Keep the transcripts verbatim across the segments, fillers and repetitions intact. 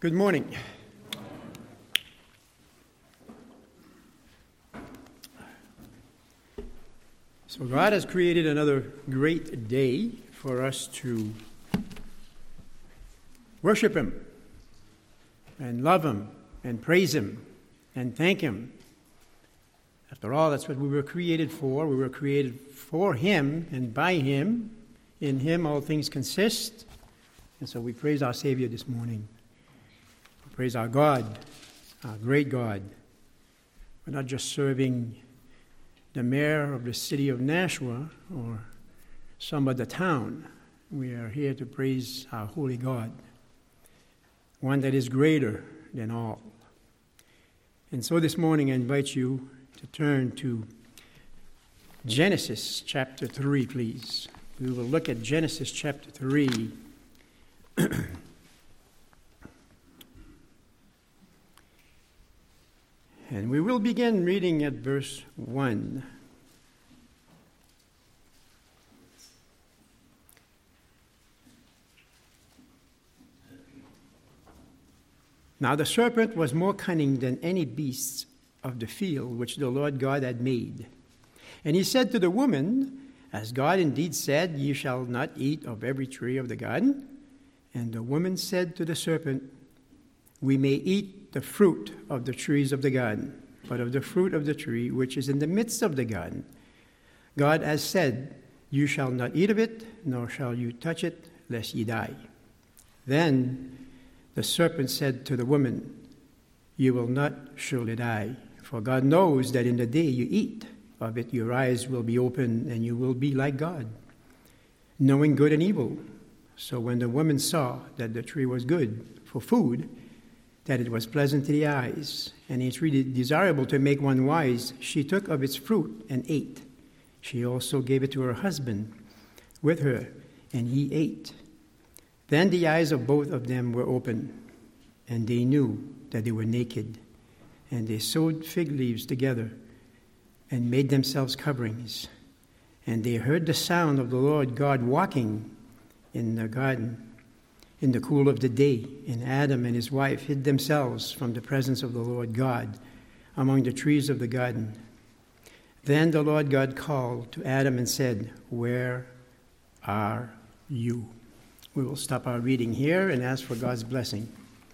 Good morning. So God has created another great day for us to worship Him and love Him and praise Him and thank Him. After all, that's what we were created for. We were created for Him and by Him. In Him all things consist. And so we praise our Savior this morning. We praise our God, our great God. We're not just serving the mayor of the city of Nashua or some other town. We are here to praise our holy God, one that is greater than all. And so this morning I invite you to turn to Genesis chapter three, please. We will look at Genesis chapter three. And we will begin reading at verse one. Now the serpent was more cunning than any beast of the field which the Lord God had made. And he said to the woman, As God indeed said, Ye shall not eat of every tree of the garden. And the woman said to the serpent, We may eat the fruit of the trees of the garden, but of the fruit of the tree which is in the midst of the garden, God has said, You shall not eat of it, nor shall you touch it, lest ye die. Then the serpent said to the woman, You will not surely die, for God knows that in the day you eat of it, your eyes will be opened, and you will be like God, knowing good and evil. So when the woman saw that the tree was good for food, that it was pleasant to the eyes, and it's really desirable to make one wise, she took of its fruit and ate. She also gave it to her husband with her, and he ate. Then the eyes of both of them were opened, and they knew that they were naked. And they sewed fig leaves together and made themselves coverings. And they heard the sound of the Lord God walking in the garden in the cool of the day. And Adam and his wife hid themselves from the presence of the Lord God among the trees of the garden. Then the Lord God called to Adam and said, Where are you? We will stop our reading here and ask for God's blessing.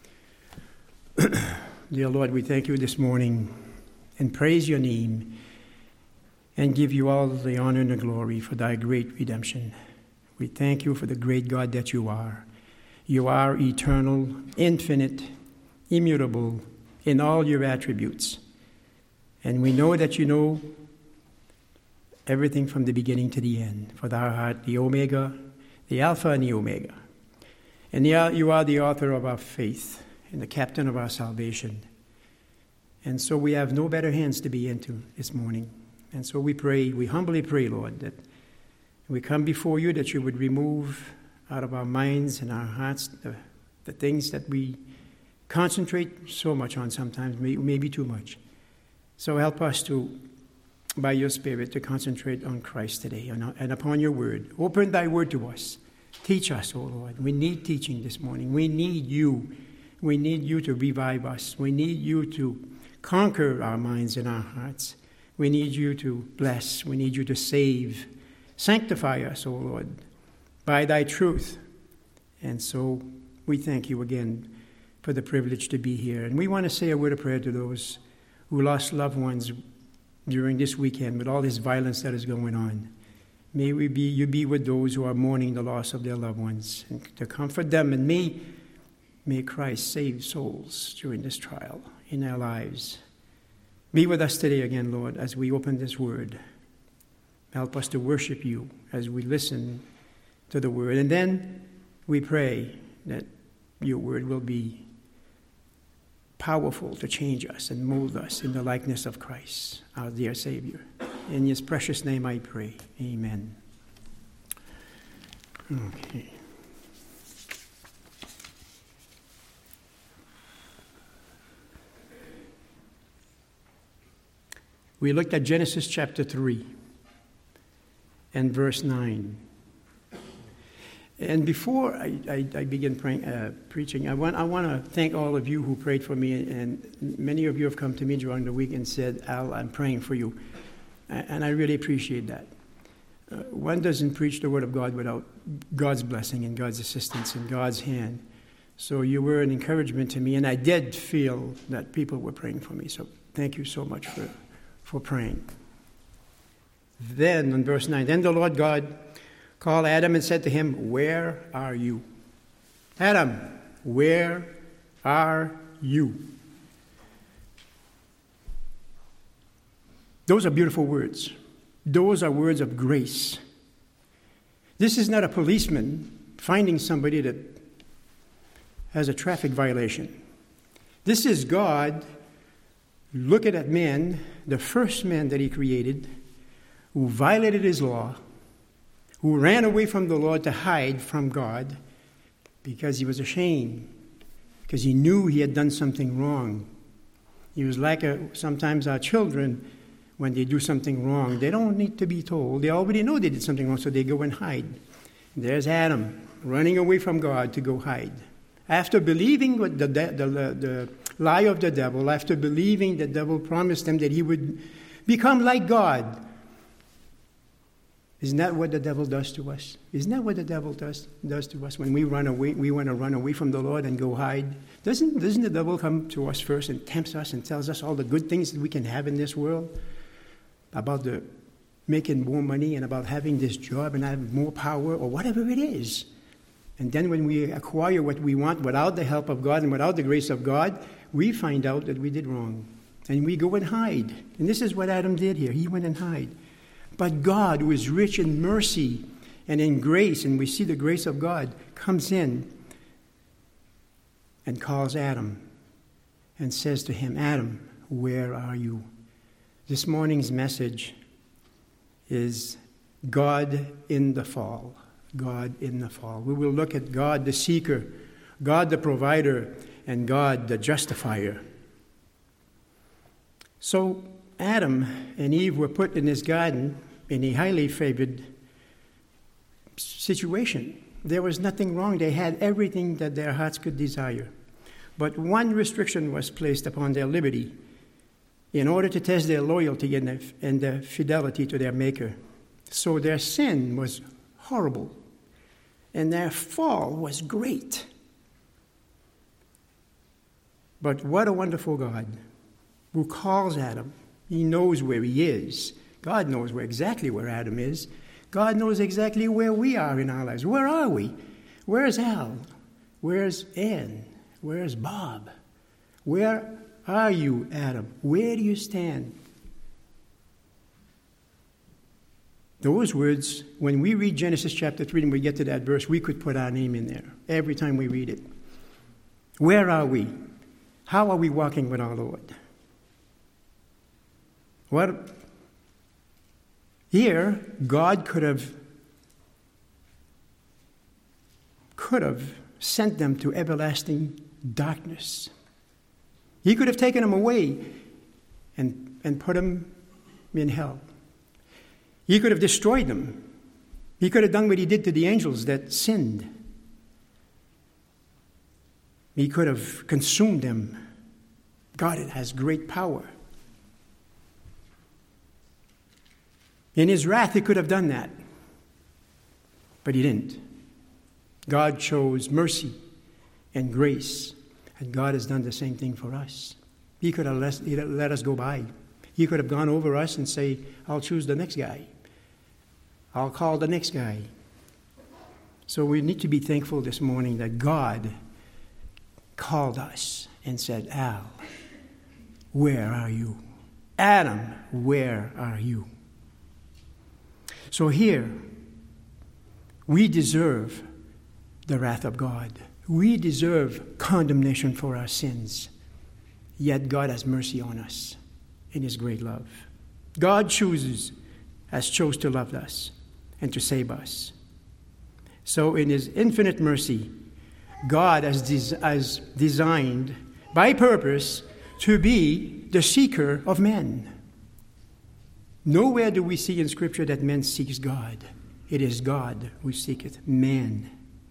Dear Lord, we thank you this morning and praise your name and give you all the honor and the glory for thy great redemption. We thank you for the great God that you are. You are eternal, infinite, immutable in all your attributes. And we know that you know everything from the beginning to the end. For thou art the Omega, the Alpha and the Omega. And you are the author of our faith and the captain of our salvation. And so we have no better hands to be into this morning. And so we pray, we humbly pray, Lord, that we come before you, that you would remove out of our minds and our hearts the, the things that we concentrate so much on sometimes, may, maybe too much. So help us to, by your Spirit, to concentrate on Christ today and, and upon your word. Open thy word to us. Teach us, O Lord. We need teaching this morning. We need you. We need you to revive us. We need you to conquer our minds and our hearts. We need you to bless. We need you to save. Sanctify us, O Lord, by thy truth. And so we thank you again for the privilege to be here. And we want to say a word of prayer to those who lost loved ones during this weekend with all this violence that is going on. May we be, you be with those who are mourning the loss of their loved ones and to comfort them. And may, may Christ save souls during this trial in their lives. Be with us today again, Lord, as we open this word. Help us to worship you as we listen to the word. And then we pray that your word will be powerful to change us and mold us in the likeness of Christ, our dear Savior. In his precious name I pray. Amen. Okay. We looked at Genesis chapter three and verse nine. And before I, I, I begin praying, uh, preaching, I want, I want to thank all of you who prayed for me. And many of you have come to me during the week and said, Al, I'm praying for you. And I really appreciate that. Uh, one doesn't preach the Word of God without God's blessing and God's assistance and God's hand. So you were an encouragement to me, and I did feel that people were praying for me. So thank you so much for, for praying. Then, in verse nine, then the Lord God called Adam and said to him, where are you? Adam, where are you? Those are beautiful words. Those are words of grace. This is not a policeman finding somebody that has a traffic violation. This is God looking at man, the first man that he created, who violated his law, who ran away from the Lord to hide from God because he was ashamed, because he knew he had done something wrong. He was like a, sometimes our children, when they do something wrong, they don't need to be told. They already know they did something wrong, so they go and hide. There's Adam running away from God to go hide. After believing what the, the, the, the lie of the devil, after believing the devil promised him that he would become like God. Isn't that what the devil does to us? Isn't that what the devil does, does to us when we run away? We want to run away from the Lord and go hide. Doesn't, doesn't the devil come to us first and tempts us and tells us all the good things that we can have in this world? About the making more money and about having this job and having more power or whatever it is. And then when we acquire what we want without the help of God and without the grace of God, we find out that we did wrong. And we go and hide. And this is what Adam did here. He went and hid. But God, who is rich in mercy and in grace, and we see the grace of God, comes in and calls Adam and says to him, Adam, where are you? This morning's message is God in the fall. God in the fall. We will look at God the seeker, God the provider, and God the justifier. So Adam and Eve were put in this garden in a highly favored situation. There was nothing wrong. They had everything that their hearts could desire. But one restriction was placed upon their liberty in order to test their loyalty and their, and their fidelity to their Maker. So their sin was horrible, and their fall was great. But what a wonderful God who calls Adam. He knows where he is. God knows where exactly where Adam is. God knows exactly where we are in our lives. Where are we? Where's Al? Where's Ann? Where's Bob? Where are you, Adam? Where do you stand? Those words, when we read Genesis chapter three and we get to that verse, we could put our name in there every time we read it. Where are we? How are we walking with our Lord? What? Here, God could have could have sent them to everlasting darkness. He could have taken them away and, and put them in hell. He could have destroyed them. He could have done what he did to the angels that sinned. He could have consumed them. God has great power. In his wrath, he could have done that. But he didn't. God chose mercy and grace. And God has done the same thing for us. He could have let, let us go by. He could have gone over us and say, I'll choose the next guy. I'll call the next guy. So we need to be thankful this morning that God called us and said, Al, where are you? Adam, where are you? So here, we deserve the wrath of God. We deserve condemnation for our sins. Yet God has mercy on us in his great love. God chooses, has chose to love us and to save us. So in his infinite mercy, God has, des- has designed, by purpose, to be the seeker of men. Nowhere do we see in Scripture that man seeks God. It is God who seeketh man.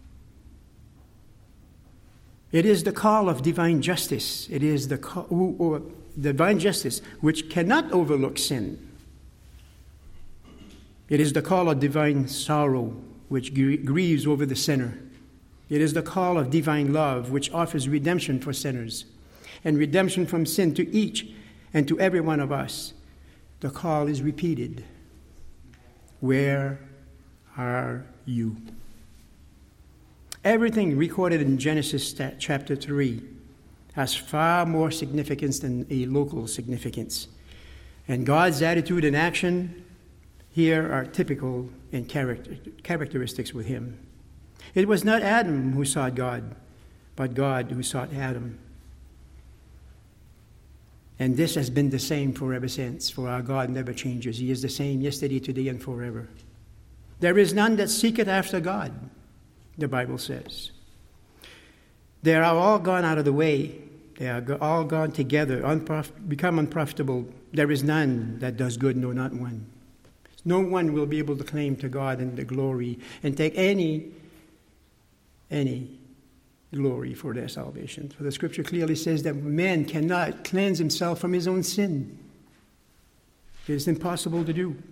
It is the call of divine justice. It is the call, or divine justice which cannot overlook sin. It is the call of divine sorrow which grieves over the sinner. It is the call of divine love which offers redemption for sinners and redemption from sin to each and to every one of us. The call is repeated. Where are you? Everything recorded in Genesis chapter three has far more significance than a local significance. And God's attitude and action here are typical in character, characteristics with him. It was not Adam who sought God, but God who sought Adam. And this has been the same forever since, for our God never changes. He is the same yesterday, today, and forever. There is none that seeketh after God, the Bible says. They are all gone out of the way. They are all gone together, unprof- become unprofitable. There is none that does good, no, not one. No one will be able to claim to God and the glory and take any, any glory for their salvation. For the scripture clearly says that man cannot cleanse himself from his own sin. It is impossible to do.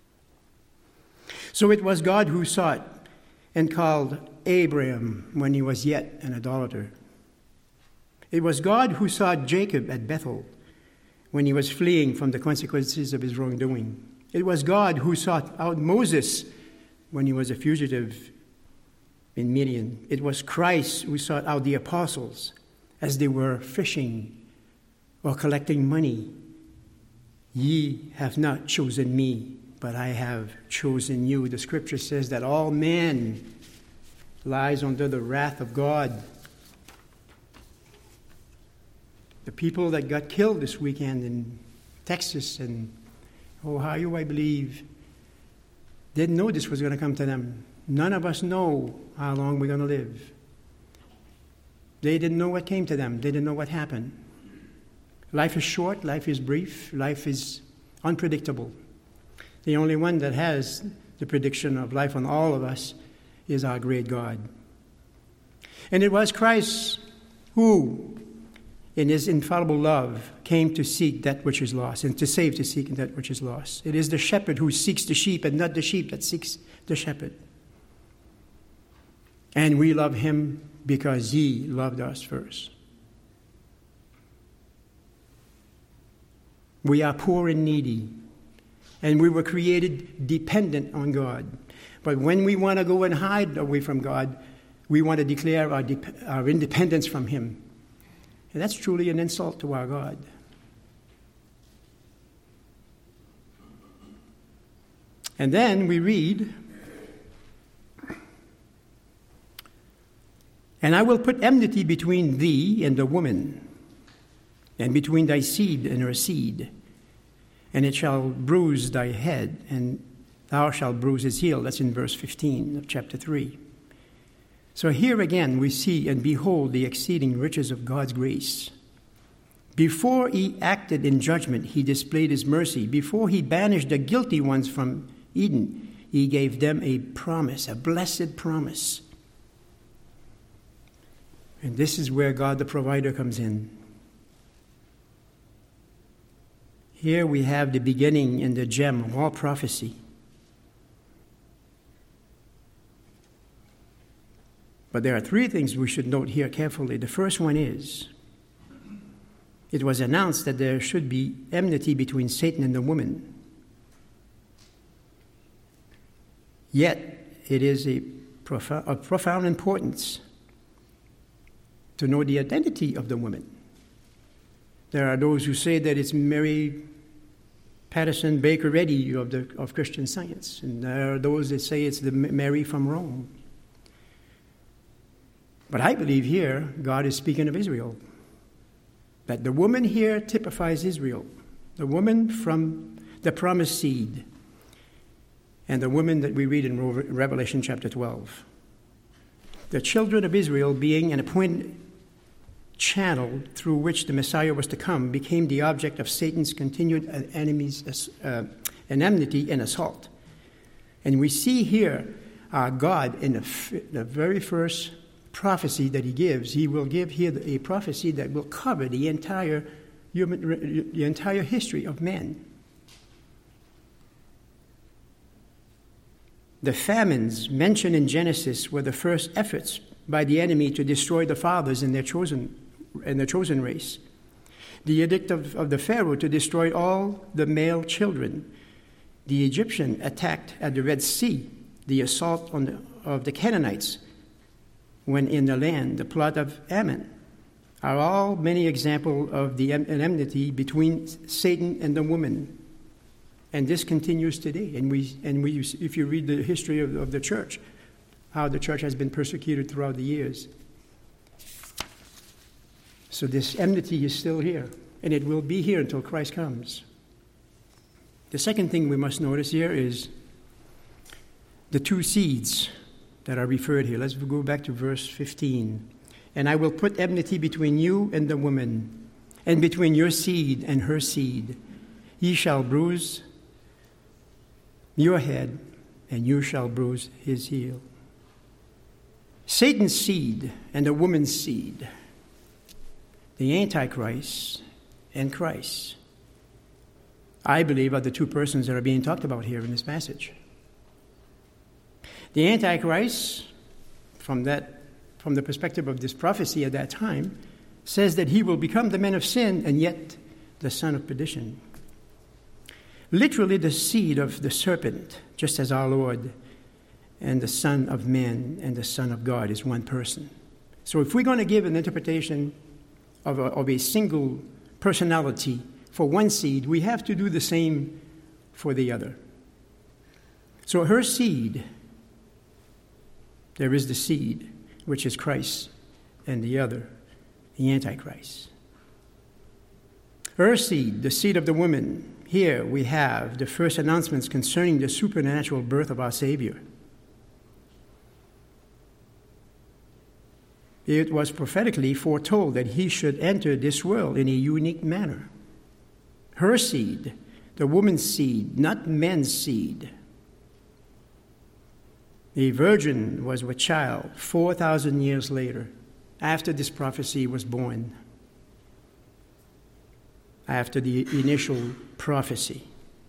So it was God who sought and called Abraham when he was yet an idolater. It was God who sought Jacob at Bethel when he was fleeing from the consequences of his wrongdoing. It was God who sought out Moses when he was a fugitive in Midian. It was Christ who sought out the apostles as they were fishing or collecting money. Ye have not chosen me, but I have chosen you. The scripture says that all man lies under the wrath of God. The people that got killed this weekend in Texas and Ohio, I believe, didn't know this was going to come to them. None of us know how long we're going to live. They didn't know what came to them. They didn't know what happened. Life is short. Life is brief. Life is unpredictable. The only one that has the prediction of life on all of us is our great God. And it was Christ who, in his infallible love, came to seek that which is lost, and to save to seek that which is lost. It is the shepherd who seeks the sheep, and not the sheep that seeks the shepherd. And we love him because he loved us first. We are poor and needy, and we were created dependent on God. But when we want to go and hide away from God, we want to declare our, de- our independence from him. And that's truly an insult to our God. And then we read, and I will put enmity between thee and the woman, and between thy seed and her seed, and it shall bruise thy head, and thou shalt bruise his heel. That's in verse fifteen of chapter three. So here again we see and behold the exceeding riches of God's grace. Before he acted in judgment, he displayed his mercy. Before he banished the guilty ones from Eden, he gave them a promise, a blessed promise. And this is where God the provider comes in. Here we have the beginning and the gem of all prophecy. But there are three things we should note here carefully. The first one is, it was announced that there should be enmity between Satan and the woman. Yet, it is a profound, of profound importance to know the identity of the woman. There are those who say that it's Mary Patterson Baker Eddy of, the, of Christian Science, and there are those that say it's the Mary from Rome. But I believe here God is speaking of Israel. That the woman here typifies Israel. The woman from the promised seed. And the woman that we read in Revelation chapter twelve. The children of Israel, being an appointed channel through which the Messiah was to come, became the object of Satan's continued enemies, uh, enmity and assault. And we see here our God in the, f- the very first prophecy that he gives, he will give here a prophecy that will cover the entire human, the entire history of man. The famines mentioned in Genesis were the first efforts by the enemy to destroy the fathers in their chosen, in their chosen race. The edict of, of the Pharaoh to destroy all the male children. The Egyptian attacked at the Red Sea. The assault on the, of the Canaanites when in the land. The plot of Ammon are all many examples of the enmity between Satan and the woman. And this continues today. And we, and we, if you read the history of, of the church, how the church has been persecuted throughout the years. So this enmity is still here, and it will be here until Christ comes. The second thing we must notice here is the two seeds that are referred here. Let's go back to verse fifteen. And I will put enmity between you and the woman, and between your seed and her seed. Ye shall bruise your head, and you shall bruise his heel. Satan's seed and the woman's seed, the Antichrist and Christ, I believe, are the two persons that are being talked about here in this passage. The Antichrist, from that, from the perspective of this prophecy at that time, says that he will become the man of sin and yet the son of perdition. Literally the seed of the serpent, just as our Lord and the Son of Man and the Son of God is one person. So if we're going to give an interpretation of a, of a single personality for one seed, we have to do the same for the other. So her seed, there is the seed, which is Christ, and the other, the Antichrist. Her seed, the seed of the woman, here we have the first announcements concerning the supernatural birth of our Savior. It was prophetically foretold that he should enter this world in a unique manner. Her seed, the woman's seed, not man's seed. A virgin was with child four thousand years later, after this prophecy was born, after the initial prophecy.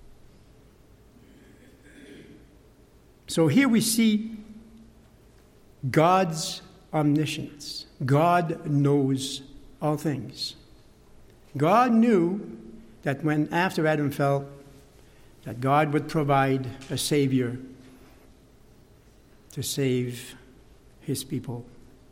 So here we see God's omniscience. God knows all things. God knew that when after Adam fell, that God would provide a Savior to save his people.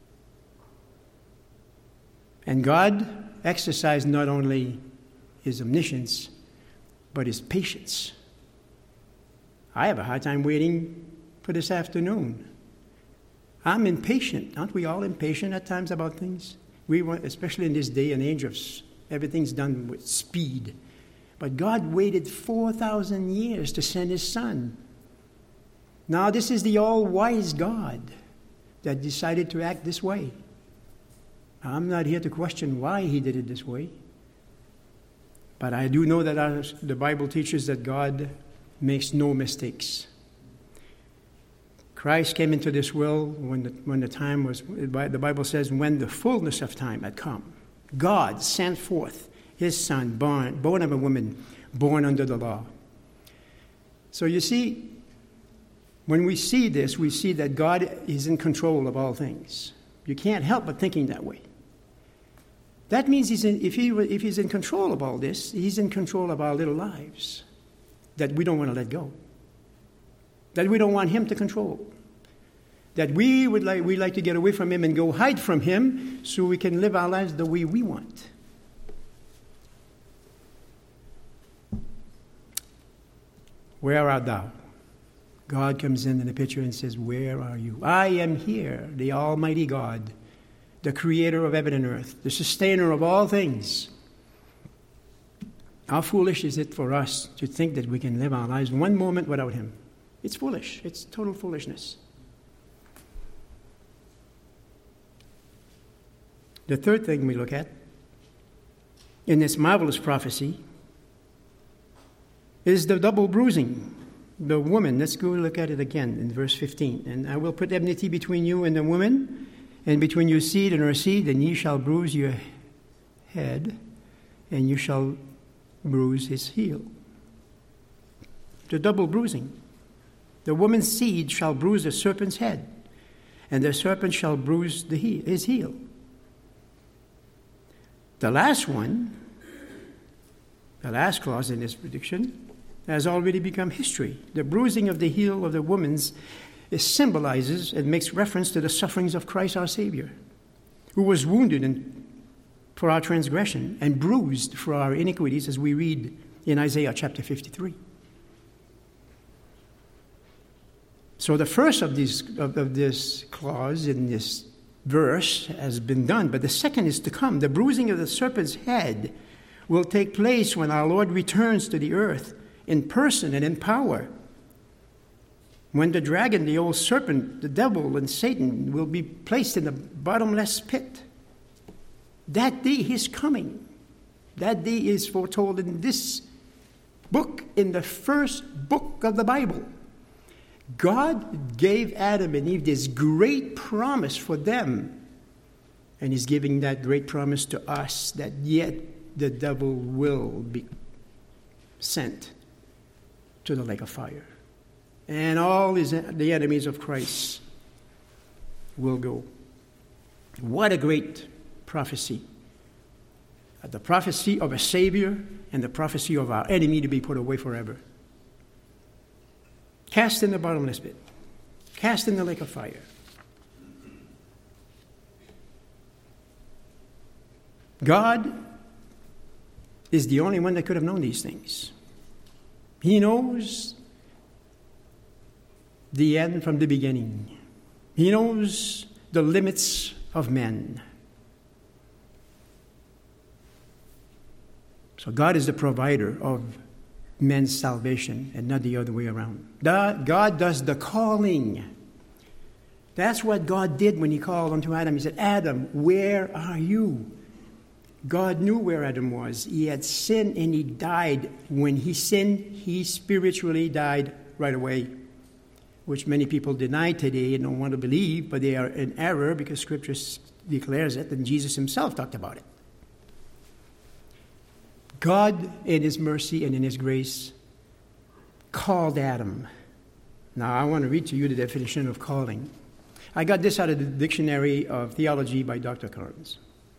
And God exercised not only his omniscience, but his patience. I have a hard time waiting for this afternoon. I'm impatient. Aren't we all impatient at times about things? We want, especially in this day and age of everything's done with speed. But God waited four thousand years to send his Son. Now this is the all-wise God that decided to act this way. I'm not here to question why he did it this way. But I do know that our, the Bible teaches that God makes no mistakes. Christ came into this world when the, when the time was, the Bible says, when the fullness of time had come. God sent forth his Son, born, born of a woman, born under the law. So you see, when we see this, we see that God is in control of all things. You can't help but thinking that way. That means he's in, if, he, if he's in control of all this, he's in control of our little lives that we don't want to let go, that we don't want him to control, that we would like, we like to get away from him and go hide from him so we can live our lives the way we want. Where art thou? God comes in in the picture and says, where are you? I am here, the Almighty God, the creator of heaven and earth, the sustainer of all things. How foolish is it for us to think that we can live our lives one moment without him? It's foolish. It's total foolishness. The third thing we look at in this marvelous prophecy is the double bruising. The woman, let's go look at it again in verse fifteen. And I will put enmity between you and the woman, and between your seed and her seed, and ye shall bruise your head, and you shall bruise his heel. The double bruising. The woman's seed shall bruise the serpent's head, and the serpent shall bruise the heel, his heel. The last one, the last clause in this prediction, has already become history. The bruising of the heel of the woman's it symbolizes and makes reference to the sufferings of Christ our Savior, who was wounded in, for our transgression and bruised for our iniquities, as we read in Isaiah chapter fifty-three. So the first of these of, of this clause in this verse has been done, but the second is to come. The bruising of the serpent's head will take place when our Lord returns to the earth in person and in power. When the dragon, the old serpent, the devil, and Satan will be placed in the bottomless pit. That day is coming. That day is foretold in this book, in the first book of the Bible. God gave Adam and Eve this great promise for them. And he's giving that great promise to us, that yet the devil will be sent to the lake of fire. And all his, the enemies of Christ will go. What a great prophecy. The prophecy of a Savior and the prophecy of our enemy to be put away forever. Cast in the bottomless pit. Cast in the lake of fire. God is the only one that could have known these things. He knows the end from the beginning. He knows the limits of men. So God is the provider of men's salvation and not the other way around. God does the calling. That's what God did when he called unto Adam. He said, Adam, where are you? God knew where Adam was. He had sinned and he died. When he sinned, he spiritually died right away, which many people deny today and don't want to believe, but they are in error because Scripture declares it, and Jesus himself talked about it. God, in his mercy and in his grace, called Adam. Now, I want to read to you the definition of calling. I got this out of the Dictionary of Theology by Doctor Carnes.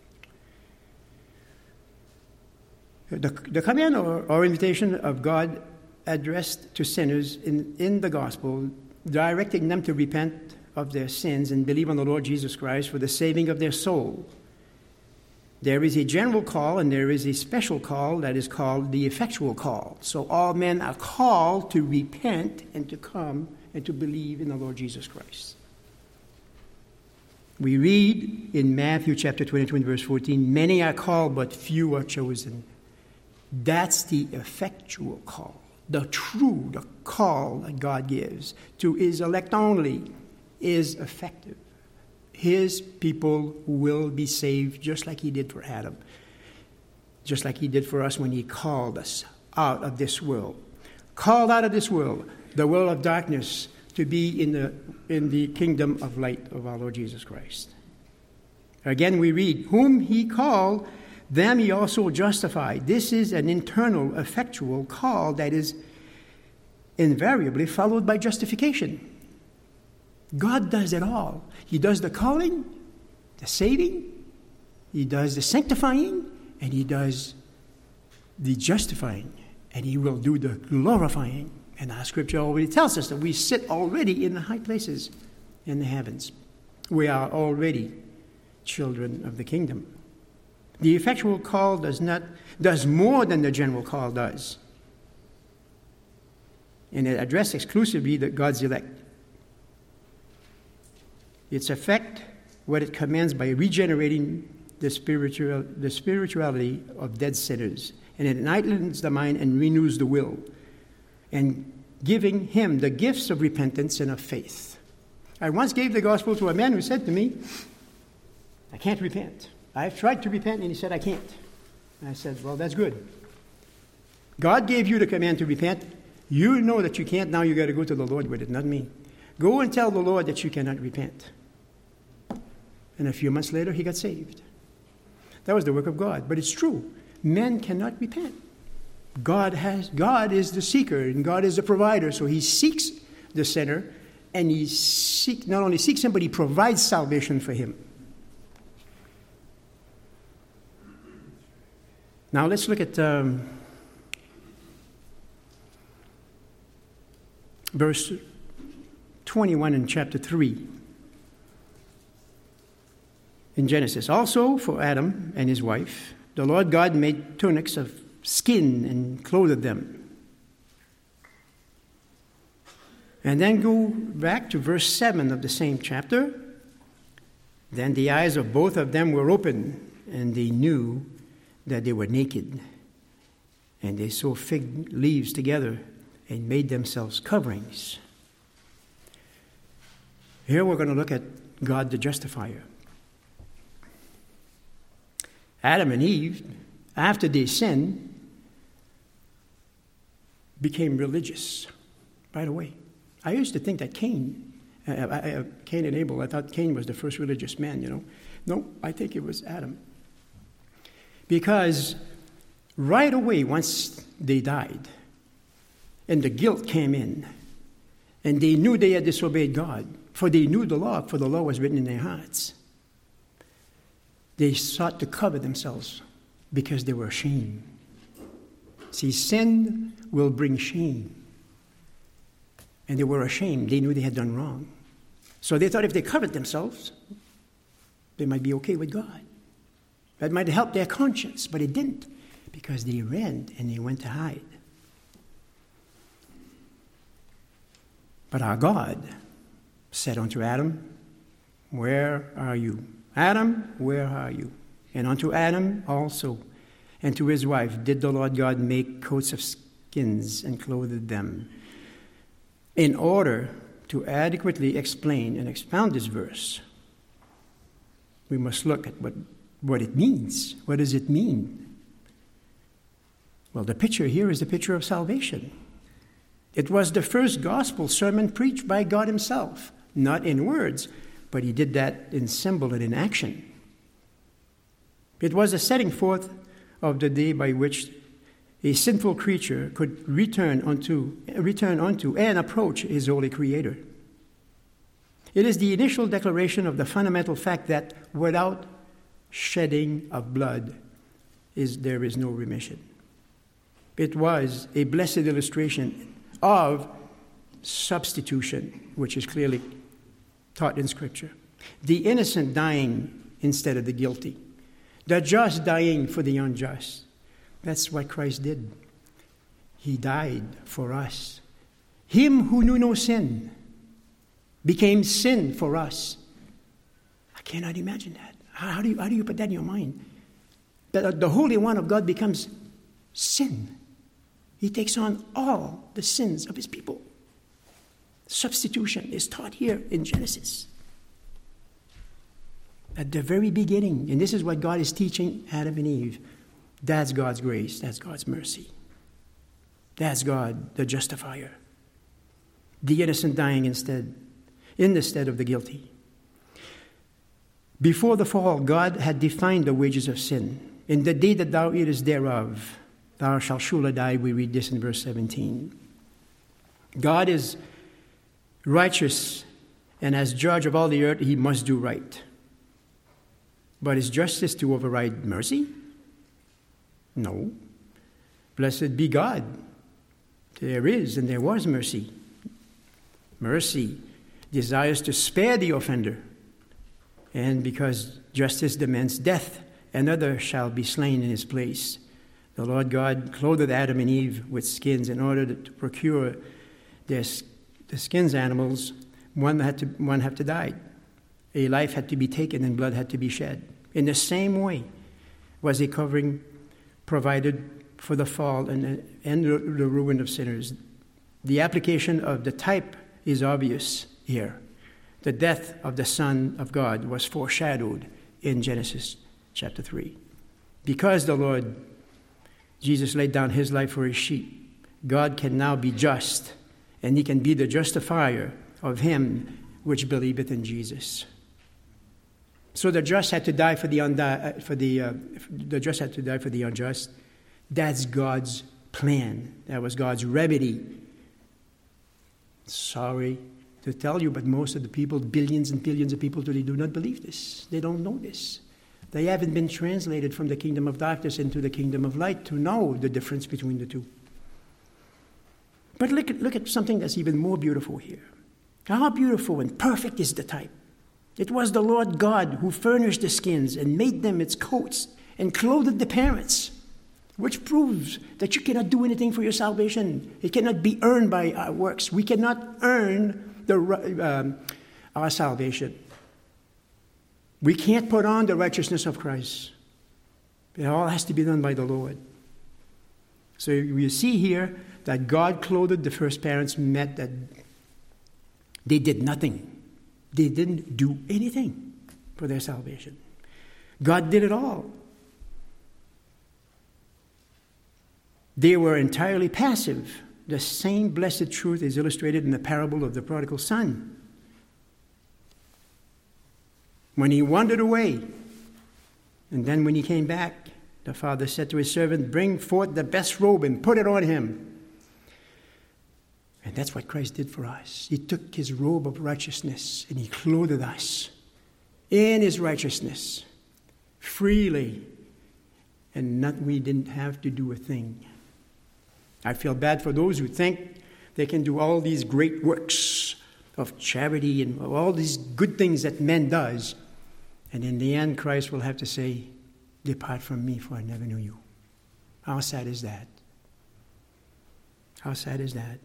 The, the command or, or invitation of God addressed to sinners in, in the gospel, directing them to repent of their sins and believe on the Lord Jesus Christ for the saving of their soul. There is a general call and there is a special call that is called the effectual call. So all men are called to repent and to come and to believe in the Lord Jesus Christ. We read in Matthew chapter twenty-two, verse fourteen, many are called, but few are chosen. That's the effectual call, the true, the call that God gives to his elect only is effective. His people will be saved just like he did for Adam, just like he did for us when he called us out of this world. Called out of this world, the world of darkness, to be in the in the kingdom of light of our Lord Jesus Christ. Again, we read, whom he called, them he also justified. This is an internal, effectual call that is invariably followed by justification. God does it all. He does the calling, the saving, he does the sanctifying, and he does the justifying, and he will do the glorifying. And our scripture already tells us that we sit already in the high places in the heavens. We are already children of the kingdom. The effectual call does not does more than the general call does. And it addresses exclusively the God's elect. Its effect, what it commands by regenerating the spiritual the spirituality of dead sinners, and it enlightens the mind and renews the will, and giving him the gifts of repentance and of faith. I once gave the gospel to a man who said to me, I can't repent. I've tried to repent, and he said, I can't. And I said, well, that's good. God gave you the command to repent. You know that you can't. Now you got to go to the Lord with it, not me. Go and tell the Lord that you cannot repent. And a few months later, he got saved. That was the work of God. But it's true. Men cannot repent. God has, God is the seeker, and God is the provider. So he seeks the sinner, and he seek, not only seeks him, but he provides salvation for him. Now let's look at um, verse twenty-one in chapter three. In Genesis, also for Adam and his wife, the Lord God made tunics of skin and clothed them. And then go back to verse seven of the same chapter. Then the eyes of both of them were open, and they knew that they were naked. And they sewed fig leaves together and made themselves coverings. Here we're going to look at God the justifier. Adam and Eve, after they sinned, became religious right away. I used to think that Cain, uh, uh, Cain and Abel, I thought Cain was the first religious man, you know. No, I think it was Adam. Because right away, once they died, and the guilt came in, and they knew they had disobeyed God, for they knew the law, for the law was written in their hearts. They sought to cover themselves because they were ashamed. See, sin will bring shame. And they were ashamed. They knew they had done wrong. So they thought if they covered themselves, they might be okay with God. That might help their conscience, but it didn't, because they ran and they went to hide. But our God said unto Adam, "Where are you? Adam, where are you?" And unto Adam also, and to his wife, did the Lord God make coats of skins and clothed them. In order to adequately explain and expound this verse, we must look at what, what it means. What does it mean? Well, the picture here is the picture of salvation. It was the first gospel sermon preached by God himself, not in words, but he did that in symbol and in action. It was a setting forth of the day by which a sinful creature could return unto, return unto and approach his holy Creator. It is the initial declaration of the fundamental fact that without shedding of blood is there is no remission. It was a blessed illustration of substitution, which is clearly taught in Scripture. The innocent dying instead of the guilty. The just dying for the unjust. That's what Christ did. He died for us. Him who knew no sin became sin for us. I cannot imagine that. How do you, how do you put that in your mind? That the Holy One of God becomes sin. He takes on all the sins of his people. Substitution is taught here in Genesis. At the very beginning, and this is what God is teaching Adam and Eve. That's God's grace. That's God's mercy. That's God, the justifier. The innocent dying instead, in the stead of the guilty. Before the fall, God had defined the wages of sin. In the day that thou eatest thereof, thou shalt surely die. We read this in verse seventeen. God is righteous, and as judge of all the earth, he must do right. But is justice to override mercy? No. Blessed be God. There is and there was mercy. Mercy desires to spare the offender. And because justice demands death, another shall be slain in his place. The Lord God clothed Adam and Eve with skins in order to procure their, the skins animals. One had to, one had to die. A life had to be taken and blood had to be shed. In the same way was a covering provided for the fall and, and the ruin of sinners. The application of the type is obvious here. The death of the Son of God was foreshadowed in Genesis chapter three. Because the Lord Jesus laid down his life for his sheep, God can now be just, and he can be the justifier of him which believeth in Jesus. So the just had to die for the undi- for the uh, the just had to die for the unjust. That's God's plan. That was God's remedy. Sorry to tell you, but most of the people, billions and billions of people today, do not believe this. They don't know this. They haven't been translated from the kingdom of darkness into the kingdom of light to know the difference between the two. But look at, look at something that's even more beautiful here. How beautiful and perfect is the type. It was the Lord God who furnished the skins and made them its coats and clothed the parents, which proves that you cannot do anything for your salvation. It cannot be earned by our works. We cannot earn the, um, our salvation. We can't put on the righteousness of Christ. It all has to be done by the Lord. So you see here that God clothed the first parents meant that they did nothing. They didn't do anything for their salvation. God did it all. They were entirely passive. The same blessed truth is illustrated in the parable of the prodigal son. When he wandered away, and then when he came back, the father said to his servant, "Bring forth the best robe and put it on him." And that's what Christ did for us. He took his robe of righteousness and he clothed us in his righteousness freely. And not, we didn't have to do a thing. I feel bad for those who think they can do all these great works of charity and all these good things that man does. And in the end, Christ will have to say, "Depart from me, for I never knew you." How sad is that? How sad is that?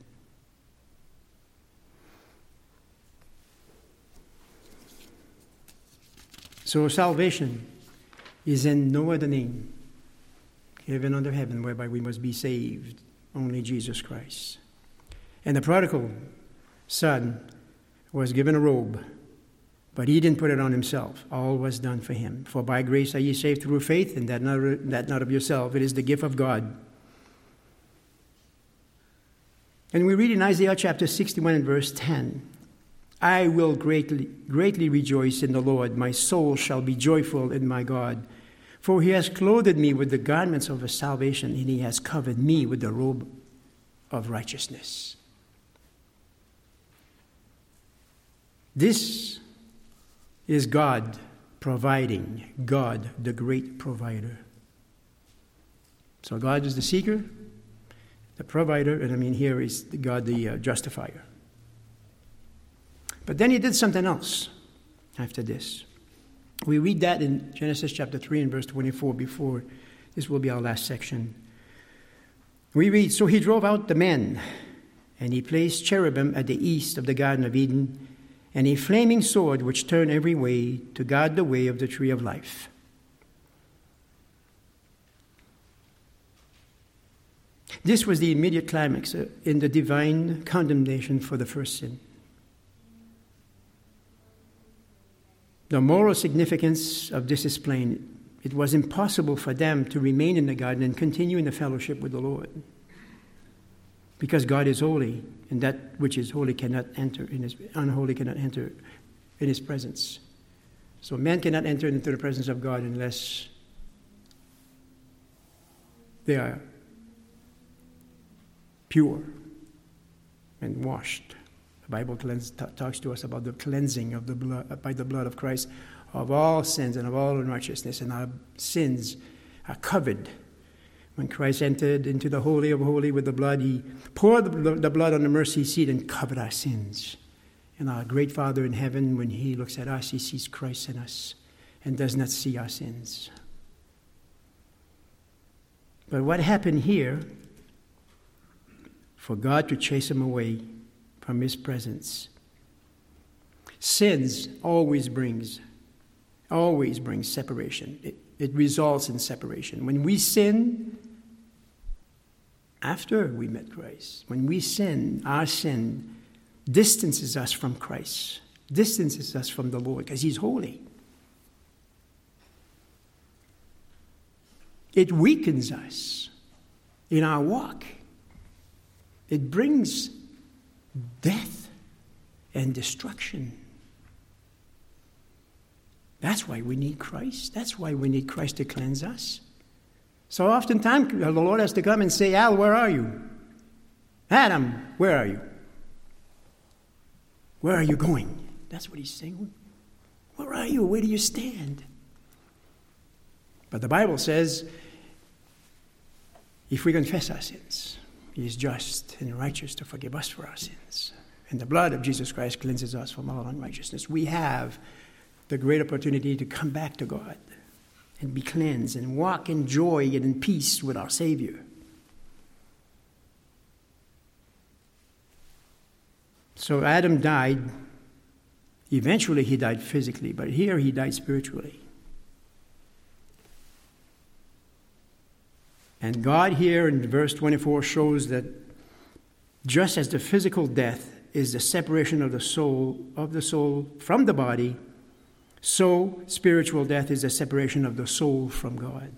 So salvation is in no other name given under heaven whereby we must be saved, only Jesus Christ. And the prodigal son was given a robe, but he didn't put it on himself. All was done for him. For by grace are ye saved through faith, and that not, that not of yourself. It is the gift of God. And we read in Isaiah chapter sixty-one and verse ten, "I will greatly, greatly rejoice in the Lord. My soul shall be joyful in my God. For he has clothed me with the garments of his salvation, and he has covered me with the robe of righteousness." This is God providing, God the great provider. So God is the seeker, the provider, and I mean here is God the uh, justifier. But then he did something else after this. We read that in Genesis chapter three and verse twenty-four before. This will be our last section. We read, "So he drove out the men, and he placed cherubim at the east of the Garden of Eden, and a flaming sword which turned every way to guard the way of the tree of life." This was the immediate climax in the divine condemnation for the first sin. The moral significance of this is plain. It was impossible for them to remain in the garden and continue in the fellowship with the Lord, because God is holy, and that which is holy cannot enter in his unholy cannot enter in his presence. So man cannot enter into the presence of God unless they are pure and washed. The Bible cleanse, t- talks to us about the cleansing of the blood, by the blood of Christ, of all sins and of all unrighteousness, and our sins are covered. When Christ entered into the Holy of Holies with the blood, he poured the, the blood on the mercy seat and covered our sins. And our great Father in heaven, when he looks at us, he sees Christ in us and does not see our sins. But what happened here, for God to chase him away from his presence, sins always brings, always brings separation. It, it results in separation. When we sin, after we met Christ, when we sin, our sin distances us from Christ, distances us from the Lord, because he's holy. It weakens us in our walk. It brings death and destruction. That's why we need Christ. That's why we need Christ to cleanse us. So oftentimes the Lord has to come and say, Al, where are you? Adam, where are you? Where are you going? That's what he's saying. Where are you? Where do you stand? But the Bible says, if we confess our sins, he is just and righteous to forgive us for our sins. And the blood of Jesus Christ cleanses us from all unrighteousness. We have the great opportunity to come back to God and be cleansed and walk in joy and in peace with our Savior. So Adam died. Eventually he died physically, but here he died spiritually. And God here in verse twenty-four shows that just as the physical death is the separation of the soul of the soul from the body, so spiritual death is the separation of the soul from God.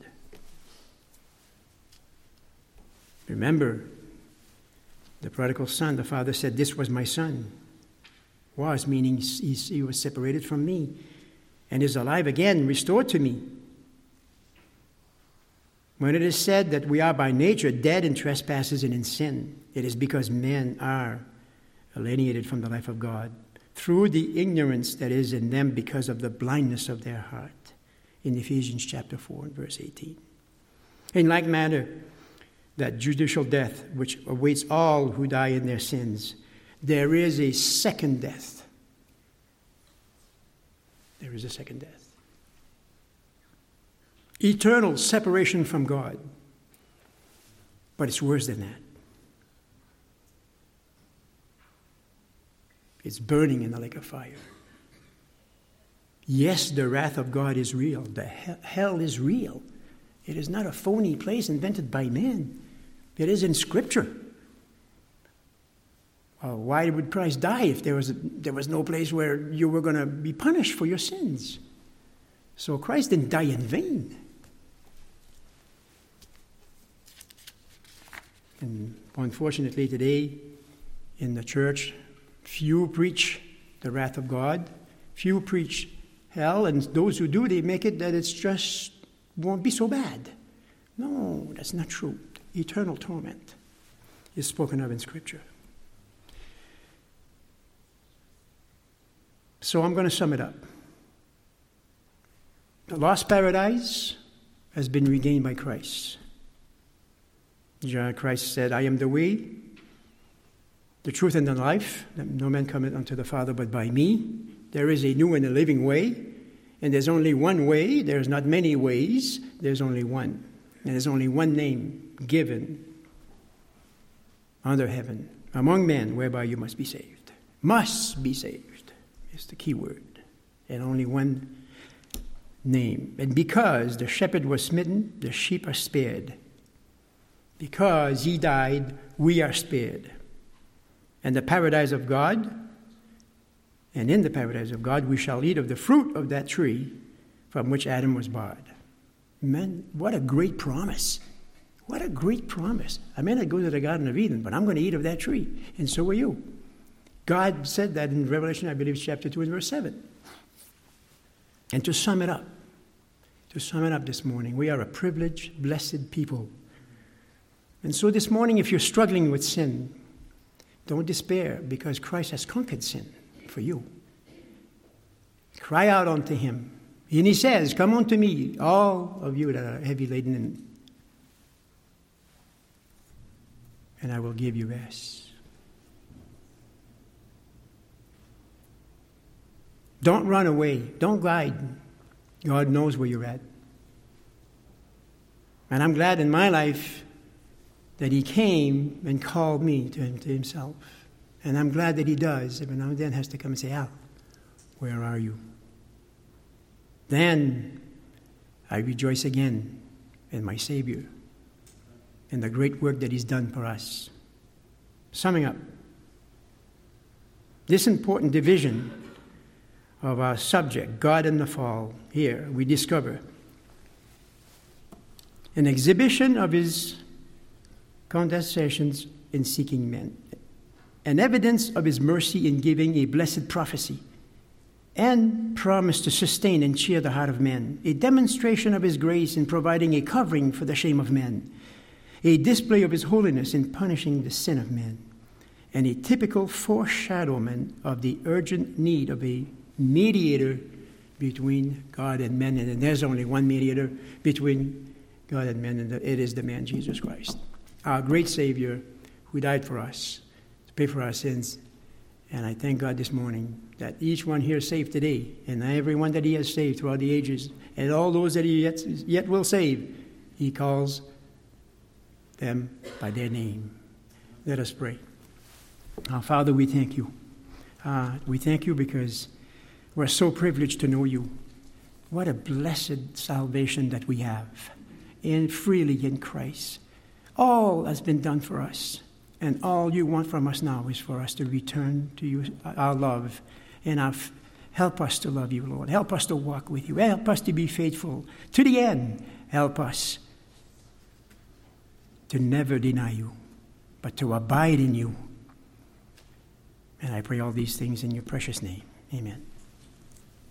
Remember, the prodigal son, the father said, "This was my son." Was, meaning he, he was separated from me and is alive again, restored to me. When it is said that we are by nature dead in trespasses and in sin, it is because men are alienated from the life of God through the ignorance that is in them because of the blindness of their heart, in Ephesians chapter four and verse eighteen. In like manner, that judicial death which awaits all who die in their sins, there is a second death. There is a second death. Eternal separation from God. But it's worse than that. It's burning in the lake of fire. Yes, the wrath of God is real. The he- hell is real. It is not a phony place invented by man. It is in Scripture. Well, why would Christ die if there was, a, there was no place where you were going to be punished for your sins? So Christ didn't die in vain. And unfortunately today in the church, few preach the wrath of God. Few preach hell, and those who do, they make it that it's just won't be so bad. No, that's not true. Eternal torment is spoken of in Scripture. So I'm going to sum it up. The lost paradise has been regained by Christ. Christ said, "I am the way, the truth, and the life. No man cometh unto the Father but by me." There is a new and a living way, and there's only one way. There's not many ways. There's only one. And there's only one name given under heaven among men whereby you must be saved. Must be saved is the key word. And only one name. And because the shepherd was smitten, the sheep are spared. Because he died, we are spared. And the paradise of God, and in the paradise of God, we shall eat of the fruit of that tree from which Adam was barred. Man, what a great promise. What a great promise. I may not go to the Garden of Eden, but I'm going to eat of that tree. And so are you. God said that in Revelation, I believe, chapter two and verse seven. And to sum it up, to sum it up this morning, we are a privileged, blessed people. And so this morning, if you're struggling with sin, don't despair, because Christ has conquered sin for you. Cry out unto him. And he says, "Come unto me, all of you that are heavy laden, and, and I will give you rest." Don't run away. Don't glide. God knows where you're at. And I'm glad in my life that he came and called me to, him, to himself. And I'm glad that he does. Every now and then has to come and say, "Al, where are you?" Then I rejoice again in my Savior and the great work that he's done for us. Summing up, this important division of our subject, God and the Fall, here we discover an exhibition of his condescensions in seeking men, an evidence of his mercy in giving a blessed prophecy, and promise to sustain and cheer the heart of men, a demonstration of his grace in providing a covering for the shame of men, a display of his holiness in punishing the sin of men, and a typical foreshadowment of the urgent need of a mediator between God and men. And there's only one mediator between God and men, and it is the man Jesus Christ, our great Savior who died for us to pay for our sins. And I thank God this morning that each one here is saved today, and everyone that he has saved throughout the ages, and all those that he yet, yet will save, he calls them by their name. Let us pray. Our Father, we thank you. Uh, we thank you because we're so privileged to know you. What a blessed salvation that we have, and freely in Christ. All has been done for us, and all you want from us now is for us to return to you our love, and our, help us to love you, Lord. Help us to walk with you. Help us to be faithful to the end. Help us to never deny you, but to abide in you. And I pray all these things in your precious name. Amen.